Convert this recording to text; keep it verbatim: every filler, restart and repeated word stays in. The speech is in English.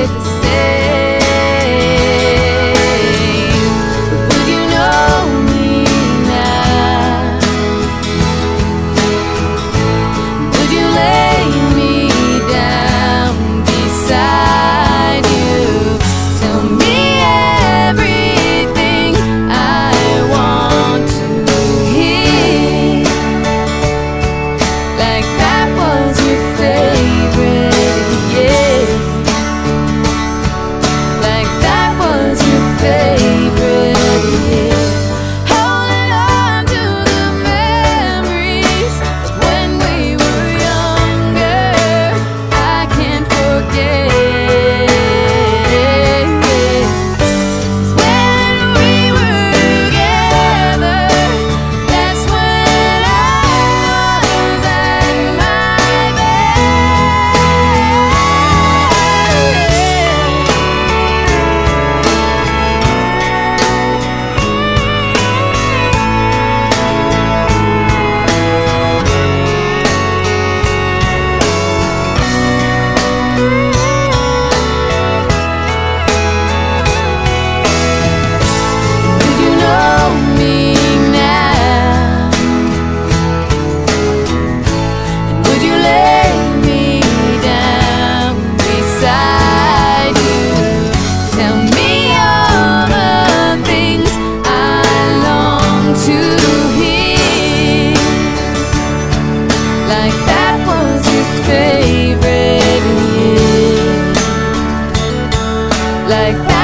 stayed the same. Would you know me now? Would you lay me down beside you? Tell me everything I want to hear, like that was your favorite year, like that was your favorite year. Holding on to the memories of when we were younger, I can't forget. 'Cause when we were together, that's when I was at my Would you know me now? And would you lay me down beside you? Tell me all the things I long to hear, like that was your favorite year, like that